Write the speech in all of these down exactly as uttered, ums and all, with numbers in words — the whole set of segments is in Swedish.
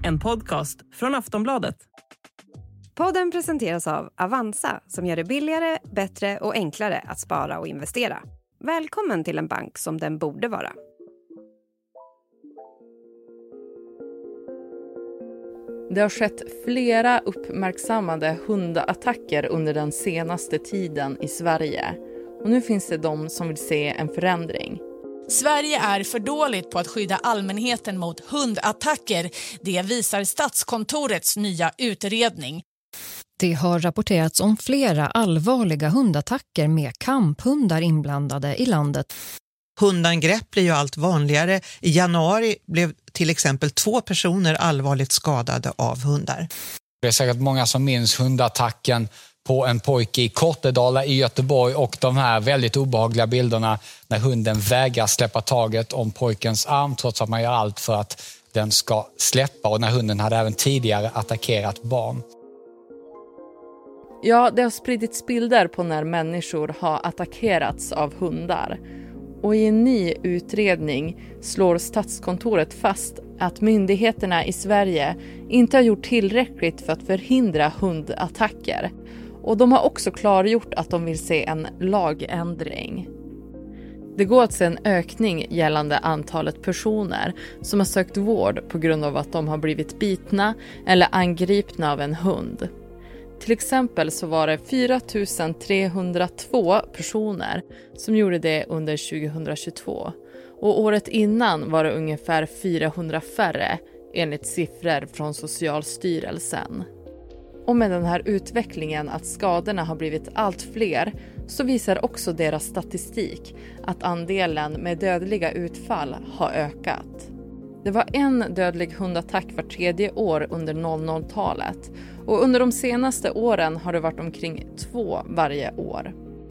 en podcast från Aftonbladet. Podden presenteras av Avanza som gör det billigare, bättre och enklare att spara och investera. Välkommen till en bank som den borde vara. Det har skett flera uppmärksammade hundattacker under den senaste tiden i Sverige. Och nu finns det de som vill se en förändring. Sverige är för dåligt på att skydda allmänheten mot hundattacker. Det visar Statskontorets nya utredning. Det har rapporterats om flera allvarliga hundattacker med kamphundar inblandade i landet. Hundangrepp blir ju allt vanligare. I januari blev till exempel två personer allvarligt skadade av hundar. Det är säkert många som minns hundattacken på en pojke i Kortedala i Göteborg och de här väldigt obehagliga bilderna när hunden vägrar släppa taget om pojkens arm trots att man gör allt för att den ska släppa, och när hunden hade även tidigare attackerat barn. Ja, det har spridits bilder på när människor har attackerats av hundar. Och i en ny utredning slår Statskontoret fast att myndigheterna i Sverige inte har gjort tillräckligt för att förhindra hundattacker. Och de har också klargjort att de vill se en lagändring. Det går att se en ökning gällande antalet personer som har sökt vård på grund av att de har blivit bitna eller angripna av en hund. Till exempel så var det fyra tusen trehundratvå personer som gjorde det under tjugohundratjugotvå. Och året innan var det ungefär fyrahundra färre enligt siffror från Socialstyrelsen. Och med den här utvecklingen att skadorna har blivit allt fler så visar också deras statistik att andelen med dödliga utfall har ökat. Det var en dödlig hundattack var tredje år under noll noll-talet och under de senaste åren har det varit omkring två varje år.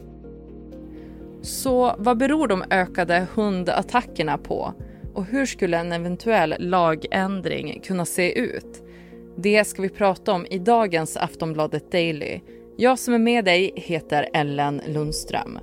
Så vad beror de ökade hundattackerna på? Och hur skulle en eventuell lagändring kunna se ut? Det ska vi prata om i dagens Aftonbladet Daily. Jag som är med dig heter Ellen Lundström.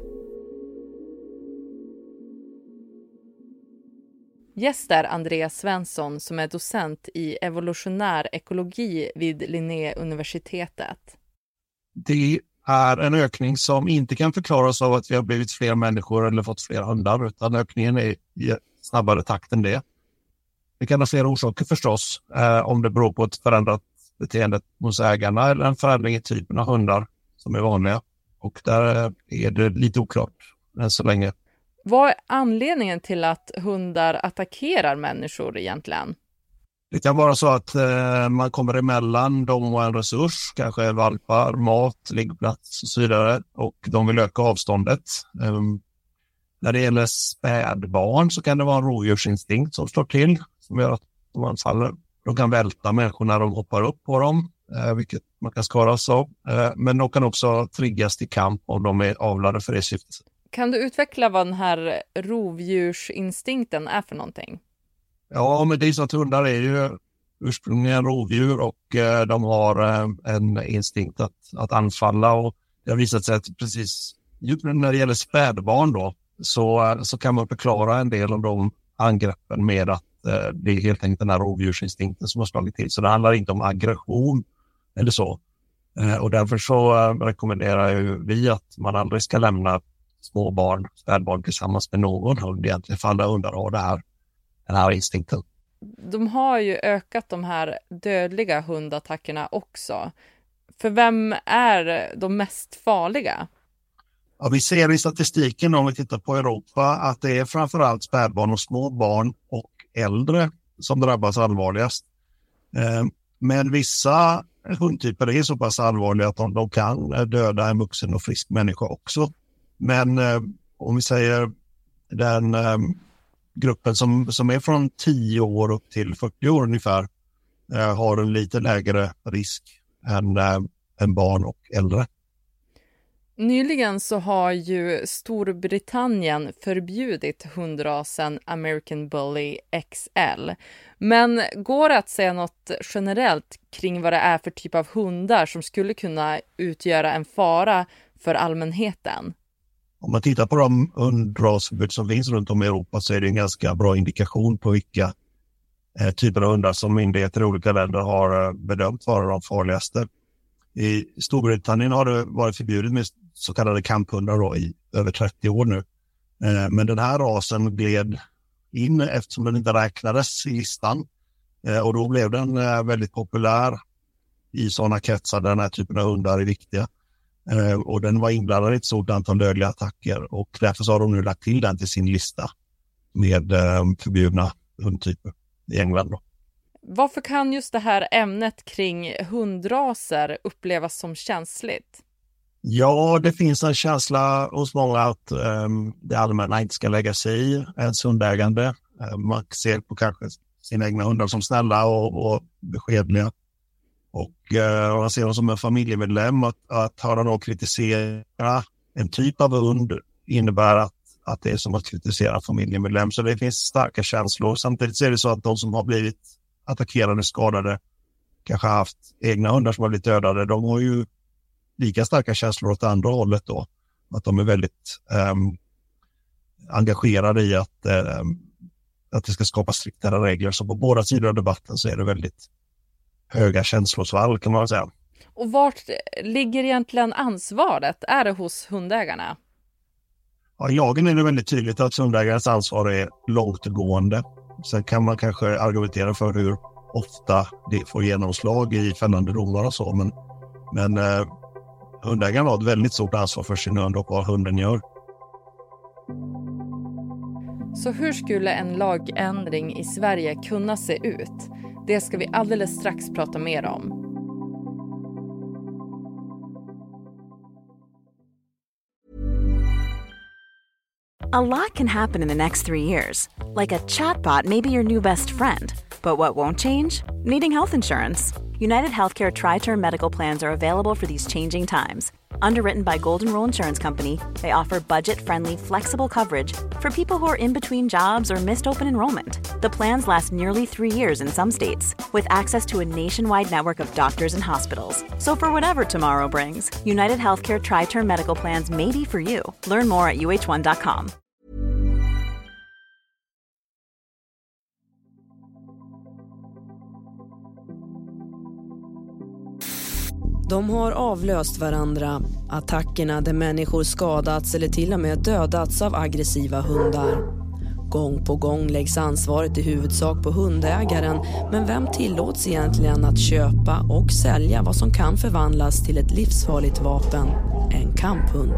Gäst är Andreas Svensson som är docent i evolutionär ekologi vid Linnéuniversitetet. Det är en ökning som inte kan förklaras av att vi har blivit fler människor eller fått fler hundar, utan ökningen är i snabbare takt än det. Det kan ha flera orsaker förstås, eh, om det beror på ett förändrat beteende hos ägarna eller en förändring i typen av hundar som är vanliga. Och där är det lite oklart än så länge. Vad är anledningen till att hundar attackerar människor egentligen? Det kan vara så att eh, man kommer emellan dem och en resurs, kanske valpar, mat, liggplats och så vidare, och de vill öka avståndet. Um, när det gäller spädbarn så kan det vara en rovdjursinstinkt som står till, som gör att de anfaller. De kan välta människor när de hoppar upp på dem, eh, vilket man kan skadas av. Eh, men de kan också triggas till kamp om de är avlade för det syftet. Kan du utveckla vad den här rovdjursinstinkten är för någonting? Ja, men det är så att hundar är ju ursprungligen rovdjur och eh, de har eh, en instinkt att, att anfalla, och det har visat sig att precis när det gäller spädbarn då så, så kan man förklara en del av de angreppen med att eh, det är helt enkelt den här rovdjursinstinkten som har slagit till. Så det handlar inte om aggression eller så. Eh, och därför så eh, rekommenderar ju vi att man aldrig ska lämna små barn, spädbarn tillsammans med någon hund egentligen, för alla hundar har det här, den här instinkten. De har ju ökat de här dödliga hundattackerna också. För vem är de mest farliga? Ja, vi ser i statistiken om vi tittar på Europa att det är framförallt spädbarn och små barn och äldre som drabbas allvarligast. Men vissa hundtyper är så pass allvarliga att de kan döda en vuxen och frisk människa också. Men om vi säger den gruppen som, som är från tio år upp till fyrtio år ungefär har en lite lägre risk än, än barn och äldre. Nyligen så har ju Storbritannien förbjudit hundrasen American Bully X L. Men går det att säga något generellt kring vad det är för typ av hundar som skulle kunna utgöra en fara för allmänheten? Om man tittar på de hundrasförbud som finns runt om i Europa så är det en ganska bra indikation på vilka eh, typer av hundar som myndigheter i olika länder har eh, bedömt vara de farligaste. I Storbritannien har det varit förbjudet med så kallade kamphundar då, i över trettio år nu. Eh, men den här rasen gled in eftersom den inte räknades i listan. Eh, och då blev den eh, väldigt populär i sådana kretsar där den här typen av hundar är viktiga. Eh, och den var inblandad i ett stort antal dödliga attacker. Och därför så har de nu lagt till den till sin lista med eh, förbjudna hundtyper i England då. Varför kan just det här ämnet kring hundraser upplevas som känsligt? Ja, det finns en känsla hos många att um, det allmänna inte ska lägga sig i ens hundägande. Uh, man ser på kanske sina egna hundar som snälla och, och beskedliga. Och uh, man ser dem som en familjemedlem. Att, att höra någon kritisera en typ av hund innebär att, att det är som att kritisera en familjemedlem. Så det finns starka känslor. Samtidigt är det så att de som har blivit attackerade, skadade, kanske haft egna hundar som har blivit dödade, de har ju lika starka känslor åt andra hållet då. Att de är väldigt um, engagerade i att, um, att det ska skapa striktare regler. Så på båda sidor av debatten så är det väldigt höga känslosvall, kan man säga. Och vart ligger egentligen ansvaret? Är det hos hundägarna? Ja, i lagen är det väldigt tydligt att hundägarens ansvar är långtgående. Sen kan man kanske argumentera för hur ofta det får genomslag i fällande domar och så. Men, men eh, hundägaren har ett väldigt stort ansvar för sin hund och vad hunden gör. Så hur skulle en lagändring i Sverige kunna se ut? Det ska vi alldeles strax prata mer om. A lot can happen in the next three years. Like a chatbot may be your new best friend. But what won't change? Needing health insurance. United Healthcare Tri-Term Medical Plans are available for these changing times. Underwritten by Golden Rule Insurance Company, they offer budget-friendly, flexible coverage for people who are in between jobs or missed open enrollment. The plans last nearly three years in some states, with access to a nationwide network of doctors and hospitals. So for whatever tomorrow brings, United Healthcare Tri-Term Medical Plans may be for you. Learn more at U H one dot com. De har avlöst varandra. Attackerna där människor skadats eller till och med dödats av aggressiva hundar. Gång på gång läggs ansvaret i huvudsak på hundägaren, men vem tillåts egentligen att köpa och sälja vad som kan förvandlas till ett livsfarligt vapen, en kamphund?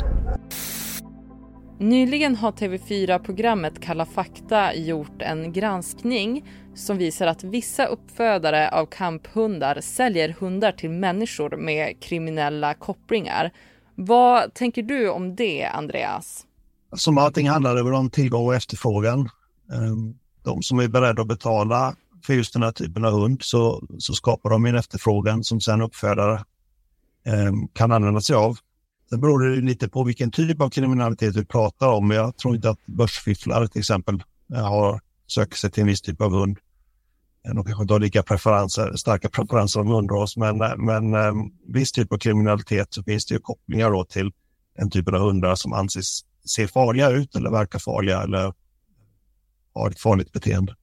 Nyligen har T V fyra-programmet Kalla fakta gjort en granskning som visar att vissa uppfödare av kamphundar säljer hundar till människor med kriminella kopplingar. Vad tänker du om det, Andreas? Som allting handlar det om tillgång och efterfrågan. De som är beredda att betala för just den här typen av hund, så, så skapar de en efterfrågan som sen uppfödare kan använda sig av. Sen beror det lite på vilken typ av kriminalitet vi pratar om. Jag tror inte att börsfifflare till exempel har sökt sig till en viss typ av hund. De kanske inte har lika preferenser, starka preferenser om hundras, men, men um, viss typ av kriminalitet så finns det ju kopplingar då till en typ av hundar som anses se farliga ut eller verkar farliga eller har ett farligt beteende.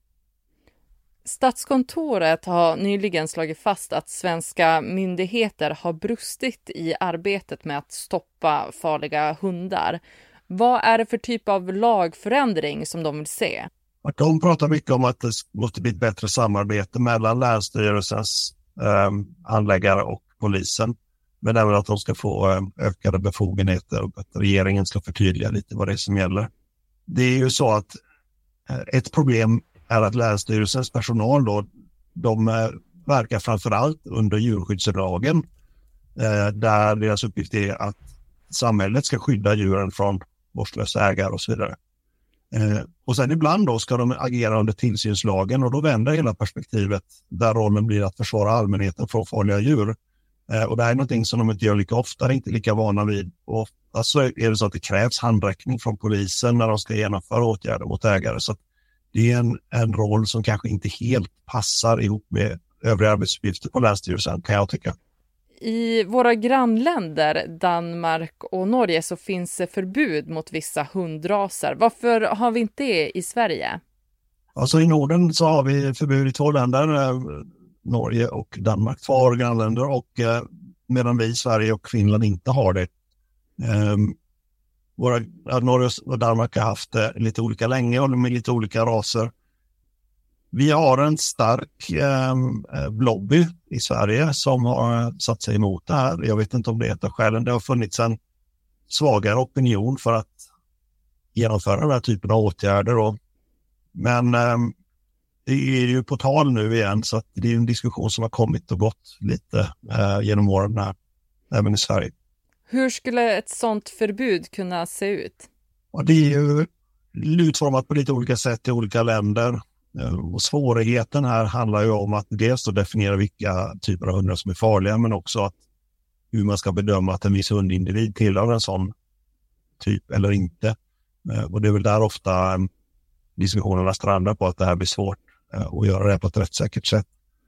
Statskontoret har nyligen slagit fast att svenska myndigheter har brustit i arbetet med att stoppa farliga hundar. Vad är det för typ av lagförändring som de vill se? De pratar mycket om att det måste bli ett bättre samarbete mellan Länsstyrelsens eh, handläggare och polisen. Men även att de ska få eh, ökade befogenheter och att regeringen ska förtydliga lite vad det är som gäller. Det är ju så att eh, ett problem är att Länsstyrelsens personal då, de eh, verkar framförallt under djurskyddslagen eh, där deras uppgift är att samhället ska skydda djuren från vårdslösa ägare och så vidare. Eh, och sen ibland då ska de agera under tillsynslagen och då vänder hela perspektivet där rollen blir att försvara allmänheten från farliga djur. Eh, och det här är någonting som de inte gör lika ofta, är inte lika vana vid. Och alltså är det så att det krävs handräckning från polisen när de ska genomföra åtgärder mot ägare. Så att det är en, en roll som kanske inte helt passar ihop med övriga arbetsuppgifter på Länsstyrelsen, kan jag tycka. I våra grannländer, Danmark och Norge, så finns det förbud mot vissa hundraser. Varför har vi inte det i Sverige? Alltså i Norden så har vi förbud i två länder, Norge och Danmark, två grannländer, och eh, medan vi i Sverige och Finland inte har det. Eh, våra, ja, Norge och Danmark har haft det lite olika länge och med lite olika raser. Vi har en stark eh, lobby i Sverige som har satt sig emot det här. Jag vet inte om det är ett av skälen. Det har funnits en svagare opinion för att genomföra den här typen av åtgärder. Och, men eh, det är ju på tal nu igen, så att det är en diskussion som har kommit och gått lite eh, genom åren här, även i Sverige. Hur skulle ett sånt förbud kunna se ut? Och det är ju utformat på lite olika sätt i olika länder. Och svårigheten här handlar ju om att dels att definiera vilka typer av hundar som är farliga, men också att hur man ska bedöma att en viss hundindivid tillhör en sån typ eller inte. Och det är väl där ofta diskussionerna strandar på, att det här blir svårt att göra det på ett rättssäkert sätt.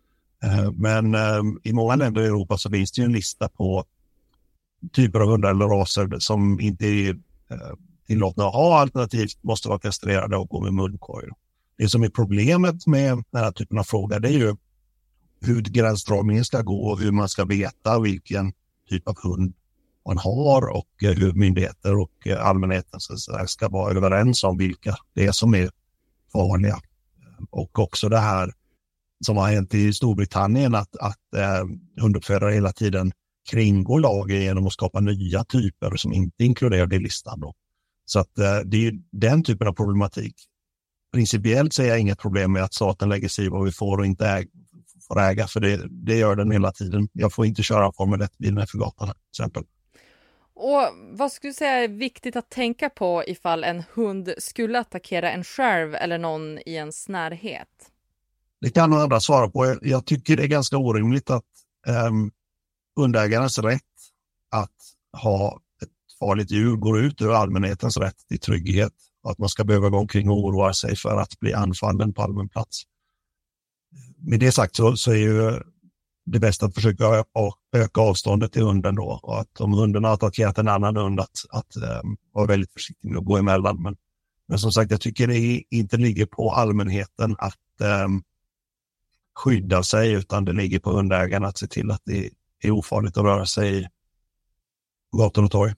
Men i många länder i Europa så finns det ju en lista på typer av hundar eller raser som inte är tillåtna att ha, alternativt måste vara kastrerade och gå med munkorg. Det som är problemet med den här typen av frågor, det är ju hur gränsdragningen ska gå och hur man ska veta vilken typ av hund man har, och hur myndigheter och allmänheten ska vara överens om vilka det är som är farliga. Och också det här som har hänt i Storbritannien, att, att eh, hunduppfödare hela tiden kringgår lagen genom att skapa nya typer som inte inkluderar det i listan då. Så att eh, det är ju den typen av problematik. Principiellt ser jag inget problem med att staten lägger sig i vad vi får och inte äg, får äga, för det, det gör den hela tiden. Jag får inte köra Formel ett-bilen för gatan till exempel. Och vad skulle du säga är viktigt att tänka på ifall en hund skulle attackera en själv eller någon i ens närhet? Det kan någon andra svara på. Jag tycker det är ganska orimligt att um, hundägarens rätt att ha ett farligt djur går ut ur allmänhetens rätt till trygghet. Att man ska behöva gå omkring och oroa sig för att bli anfallen på allmän plats. Med det sagt så, så är ju det bästa att försöka öka, öka avståndet till hunden då. Och att om hunden har attackerat en annan hund, att, att um, vara väldigt försiktig med att gå emellan. Men, men som sagt, jag tycker det inte ligger på allmänheten att um, skydda sig, utan det ligger på hundägarna att se till att det är ofarligt att röra sig på gator och torg.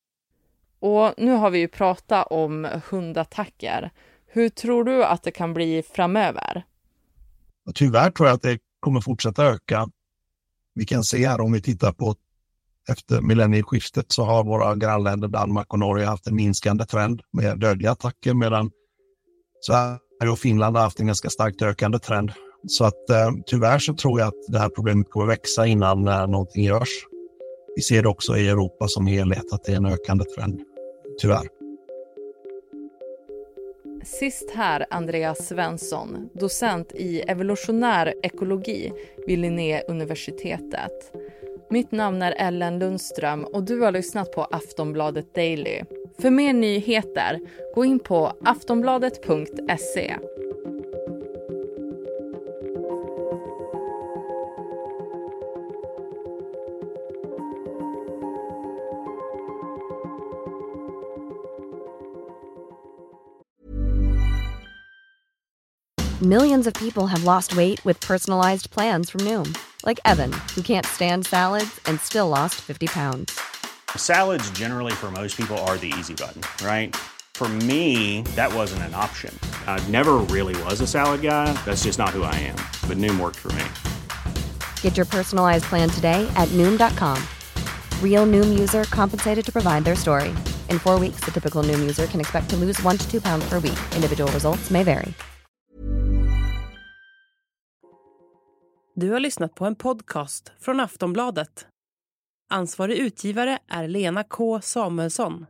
Och nu har vi ju pratat om hundattacker. Hur tror du att det kan bli framöver? Och tyvärr tror jag att det kommer fortsätta öka. Vi kan se här, om vi tittar på efter millennieskiftet, så har våra grannländer Danmark och Norge haft en minskande trend med dödliga attacker, medan Sverige och Finland har haft en ganska starkt ökande trend. Så att eh, tyvärr så tror jag att det här problemet kommer växa innan eh, någonting görs. Vi ser det också i Europa som helhet att det är en ökande trend, tyvärr. Sist här Andreas Svensson, docent i evolutionär ekologi vid Linnéuniversitetet. Mitt namn är Ellen Lundström och du har lyssnat på Aftonbladet Daily. För mer nyheter, gå in på aftonbladet punkt se. Millions of people have lost weight with personalized plans from Noom. Like Evan, who can't stand salads and still lost fifty pounds. Salads generally for most people are the easy button, right? For me, that wasn't an option. I never really was a salad guy. That's just not who I am. But Noom worked for me. Get your personalized plan today at Noom dot com. Real Noom user compensated to provide their story. In four weeks, the typical Noom user can expect to lose one to two pounds per week. Individual results may vary. Du har lyssnat på en podcast från Aftonbladet. Ansvarig utgivare är Lena K. Samuelsson.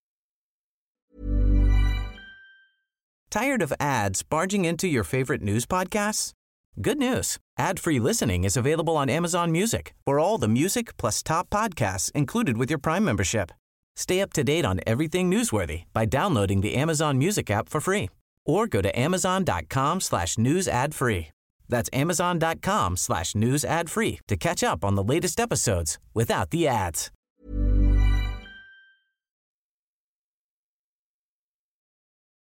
Tired of ads barging into your favorite news podcasts? Good news. Ad-free listening is available on Amazon Music for all the music plus top podcasts included with your Prime membership. Stay up to date on everything newsworthy by downloading the Amazon Music app for free or go to amazon.com slash news ad free. That's amazon.com slash news ad free to catch up on the latest episodes without the ads.